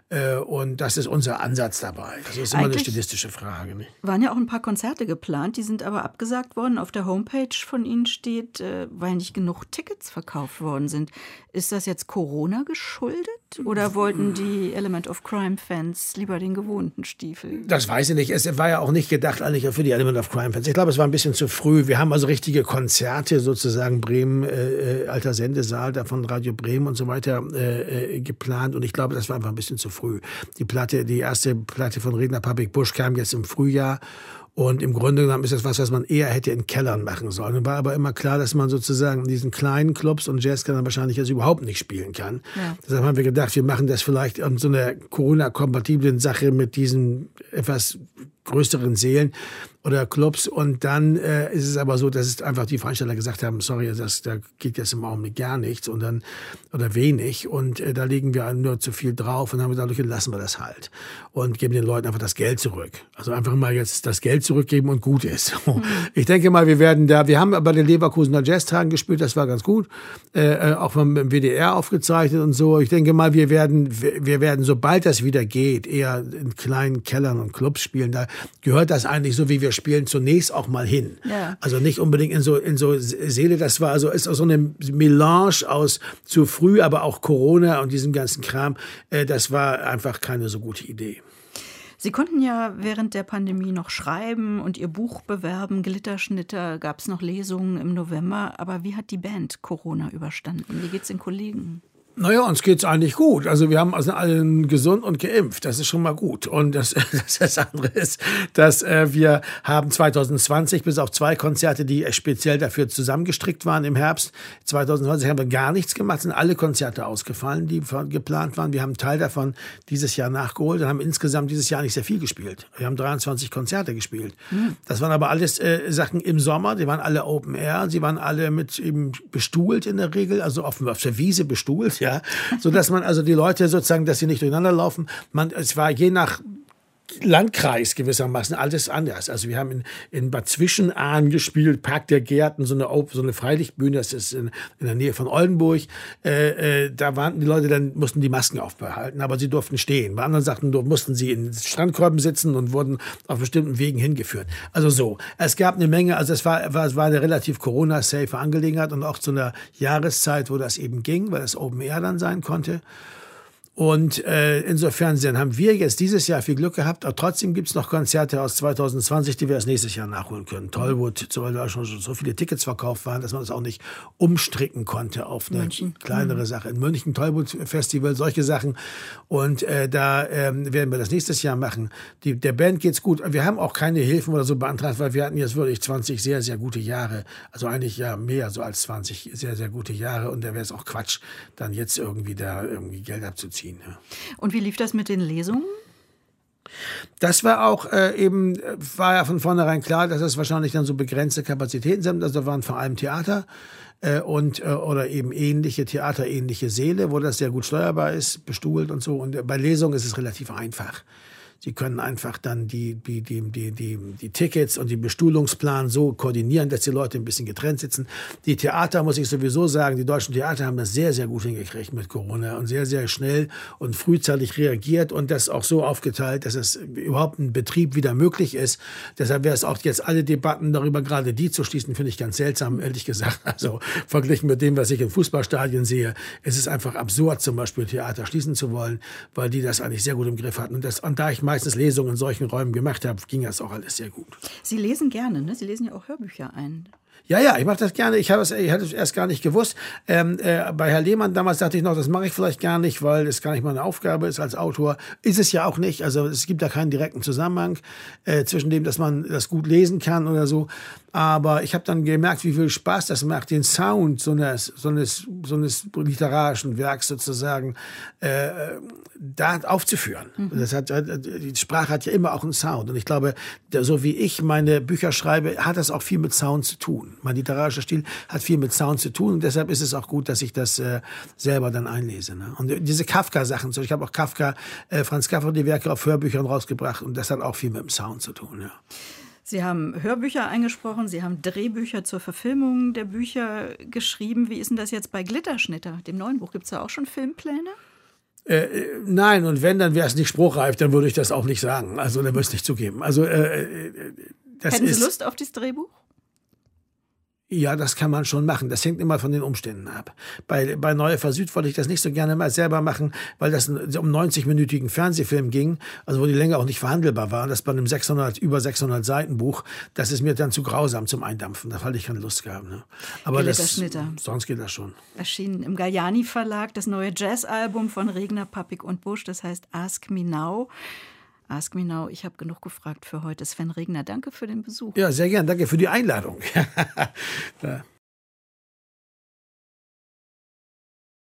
S3: Und das ist unser Ansatz dabei. Das ist immer eine stilistische Frage. Nicht?
S2: Waren ja auch ein paar Konzerte geplant, die sind aber abgesagt worden. Auf der Homepage von Ihnen steht, weil nicht genug Tickets verkauft worden sind. Ist das jetzt Corona geschuldet? Oder wollten die Element of Crime-Fans lieber den gewohnten Stiefel?
S3: Das weiß ich nicht. Es war ja auch nicht gedacht eigentlich für die Element of Crime-Fans. Ich glaube, es war ein bisschen zu früh. Wir haben also richtige Konzerte, sozusagen Bremen, alter Sendesaal, da von Radio Bremen und so weiter geplant. Und ich glaube, das war einfach ein bisschen zu früh. Die erste Platte von Regner Public Bush kam jetzt im Frühjahr. Und im Grunde genommen ist das was man eher hätte in Kellern machen sollen. Und war aber immer klar, dass man sozusagen in diesen kleinen Clubs und Jazzkellern wahrscheinlich jetzt überhaupt nicht spielen kann. Ja. Deshalb haben wir gedacht, wir machen das vielleicht in so einer Corona-kompatiblen Sache mit diesen etwas größeren Sälen oder Clubs. Und dann ist es aber so, dass es einfach die Veranstalter gesagt haben, sorry, da geht jetzt im Augenblick gar nichts und dann oder wenig. Und da legen wir nur zu viel drauf und dann haben wir dadurch lassen wir das halt und geben den Leuten einfach das Geld zurück. Also einfach mal jetzt das Geld zurückgeben und gut ist. Ich denke mal, wir haben bei den Leverkusener Jazztagen gespielt, das war ganz gut. Auch vom WDR aufgezeichnet und so. Ich denke mal, wir werden, sobald das wieder geht, eher in kleinen Kellern und Clubs spielen. Da gehört das eigentlich so, wie wir spielen, zunächst auch mal hin. Ja. Also nicht unbedingt in so Seele. Das war also ist auch so eine Melange aus zu früh, aber auch Corona und diesem ganzen Kram. Das war einfach keine so gute Idee.
S2: Sie konnten ja während der Pandemie noch schreiben und Ihr Buch bewerben. Glitterschnitter, gab es noch Lesungen im November. Aber wie hat die Band Corona überstanden? Wie geht's den Kollegen?
S3: Naja, uns geht's eigentlich gut. Also wir haben also alle gesund und geimpft. Das ist schon mal gut. Und das andere ist, dass wir haben 2020 bis auf 2 Konzerte, die speziell dafür zusammengestrickt waren im Herbst. 2020 haben wir gar nichts gemacht, sind alle Konzerte ausgefallen, die geplant waren. Wir haben einen Teil davon dieses Jahr nachgeholt und haben insgesamt dieses Jahr nicht sehr viel gespielt. Wir haben 23 Konzerte gespielt. Das waren aber alles Sachen im Sommer. Die waren alle Open Air. Sie waren alle mit eben bestuhlt in der Regel, also auf der Wiese bestuhlt. Ja, so dass man also die Leute sozusagen, dass sie nicht durcheinander laufen. Es war je nach Landkreis gewissermaßen alles anders. Also wir haben in Bad Zwischenahn gespielt, Park der Gärten, so eine Freilichtbühne, das ist in der Nähe von Oldenburg. Da waren die Leute, dann mussten die Masken aufbehalten, aber sie durften stehen. Bei anderen Sachen mussten sie in Strandkörben sitzen und wurden auf bestimmten Wegen hingeführt. Also so. Es gab eine Menge, also es war eine relativ Corona-safe Angelegenheit und auch zu einer Jahreszeit, wo das eben ging, weil das Open Air dann sein konnte. Und insofern haben wir jetzt dieses Jahr viel Glück gehabt, aber trotzdem gibt es noch Konzerte aus 2020, die wir erst nächstes Jahr nachholen können. Tollwood, weil da schon so viele Tickets verkauft waren, dass man das auch nicht umstricken konnte auf eine kleinere Sache. In München, Tollwood Festival, solche Sachen. Und da werden wir das nächstes Jahr machen. Der Band geht's gut. Wir haben auch keine Hilfen oder so beantragt, weil wir hatten jetzt wirklich 20 sehr, sehr gute Jahre. Also eigentlich ja mehr so als 20 sehr, sehr gute Jahre. Und da wäre es auch Quatsch, dann jetzt irgendwie Geld abzuziehen. Ja.
S2: Und wie lief das mit den Lesungen?
S3: Das war auch war ja von vornherein klar, dass es wahrscheinlich dann so begrenzte Kapazitäten sind. Also da waren vor allem Theater oder eben theaterähnliche Säle, wo das sehr gut steuerbar ist, bestuhlt und so. Und bei Lesungen ist es relativ einfach. Sie können einfach dann die Tickets und den Bestuhlungsplan so koordinieren, dass die Leute ein bisschen getrennt sitzen. Die Theater, muss ich sowieso sagen, die deutschen Theater haben das sehr, sehr gut hingekriegt mit Corona und sehr, sehr schnell und frühzeitig reagiert und das auch so aufgeteilt, dass es überhaupt ein Betrieb wieder möglich ist. Deshalb wäre es auch jetzt alle Debatten darüber, gerade die zu schließen, finde ich ganz seltsam, ehrlich gesagt. Also verglichen mit dem, was ich in Fußballstadien sehe, ist es einfach absurd, zum Beispiel Theater schließen zu wollen, weil die das eigentlich sehr gut im Griff hatten. Und da ich meistens Lesungen in solchen Räumen gemacht habe, ging das auch alles sehr gut.
S2: Sie lesen gerne, ne? Sie lesen ja auch Hörbücher ein.
S3: Ja, ich mache das gerne. Ich hatte es erst gar nicht gewusst. Bei Herr Lehmann damals dachte ich noch, das mache ich vielleicht gar nicht, weil es gar nicht meine Aufgabe ist als Autor. Ist es ja auch nicht. Also es gibt da keinen direkten Zusammenhang zwischen dem, dass man das gut lesen kann oder so. Aber ich habe dann gemerkt, wie viel Spaß das macht, den Sound so eines literarischen Werks sozusagen da aufzuführen. Die Sprache hat ja immer auch einen Sound. Und ich glaube, so wie ich meine Bücher schreibe, hat das auch viel mit Sound zu tun. Mein literarischer Stil hat viel mit Sound zu tun. Und deshalb ist es auch gut, dass ich das selber dann einlese. Ne? Und diese Kafka-Sachen, ich habe auch Franz Kafka, die Werke auf Hörbüchern rausgebracht. Und das hat auch viel mit dem Sound zu tun, ja.
S2: Sie haben Hörbücher eingesprochen, Sie haben Drehbücher zur Verfilmung der Bücher geschrieben. Wie ist denn das jetzt bei Glitterschnitter, dem neuen Buch? Gibt es da auch schon Filmpläne?
S3: Nein, und wenn, dann wäre es nicht spruchreif, dann würde ich das auch nicht sagen. Also, dann würde ich es nicht zugeben. Also,
S2: Hätten Sie Lust auf dieses Drehbuch?
S3: Ja, das kann man schon machen. Das hängt immer von den Umständen ab. Bei Neue Ver Süd wollte ich das nicht so gerne mal selber machen, weil das um 90-minütigen Fernsehfilm ging, also wo die Länge auch nicht verhandelbar war. Das bei einem über 600 Seiten Buch, das ist mir dann zu grausam zum Eindampfen. Da hatte ich keine Lust gehabt. Ne? Aber sonst geht das schon.
S2: Erschienen im Galliani Verlag das neue Jazzalbum von Regner, Papik und Busch, das heißt Ask Me Now. Ask Me Now, ich habe genug gefragt für heute. Sven Regner, danke für den Besuch.
S3: Ja, sehr gern. Danke für die Einladung.